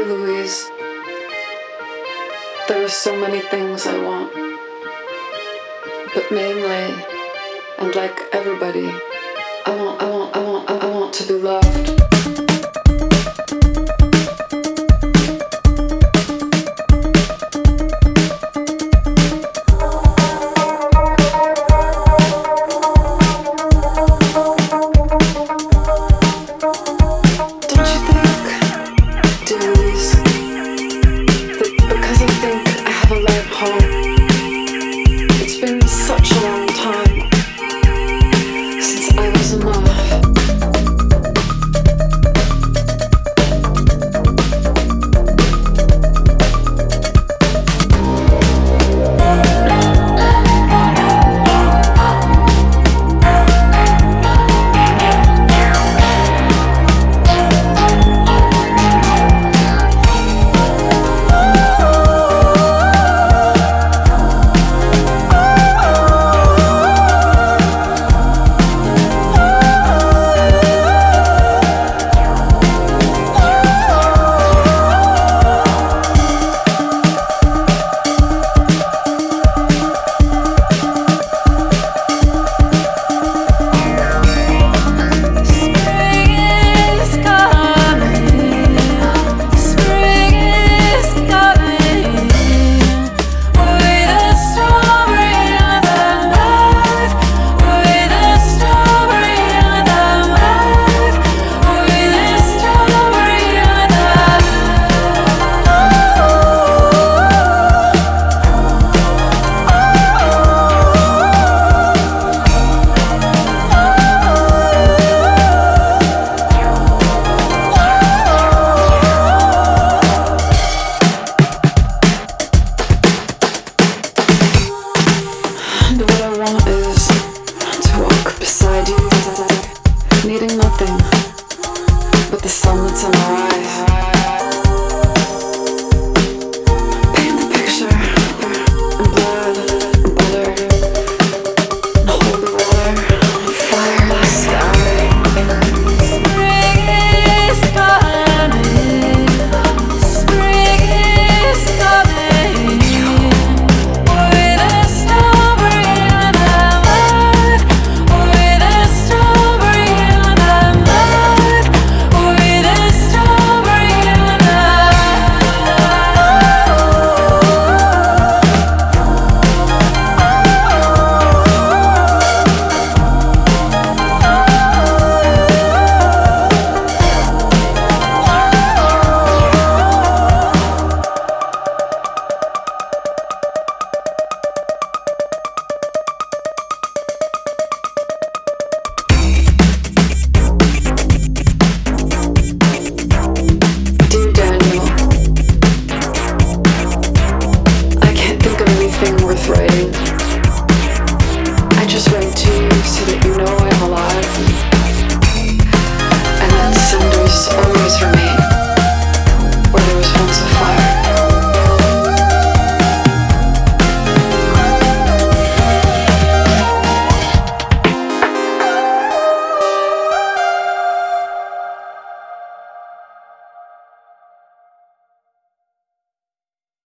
Dear Louise, there are so many things I want, but mainly, and like everybody, I want to be loved. It's been such a long time since I was enough. Needing nothing but the sun that's in our eyes. Paint the picture in blood and butter and holy water, fire in the sky. Spring is coming. Spring is coming. With a strawberry and a mud. With a strawberry. Worth writing.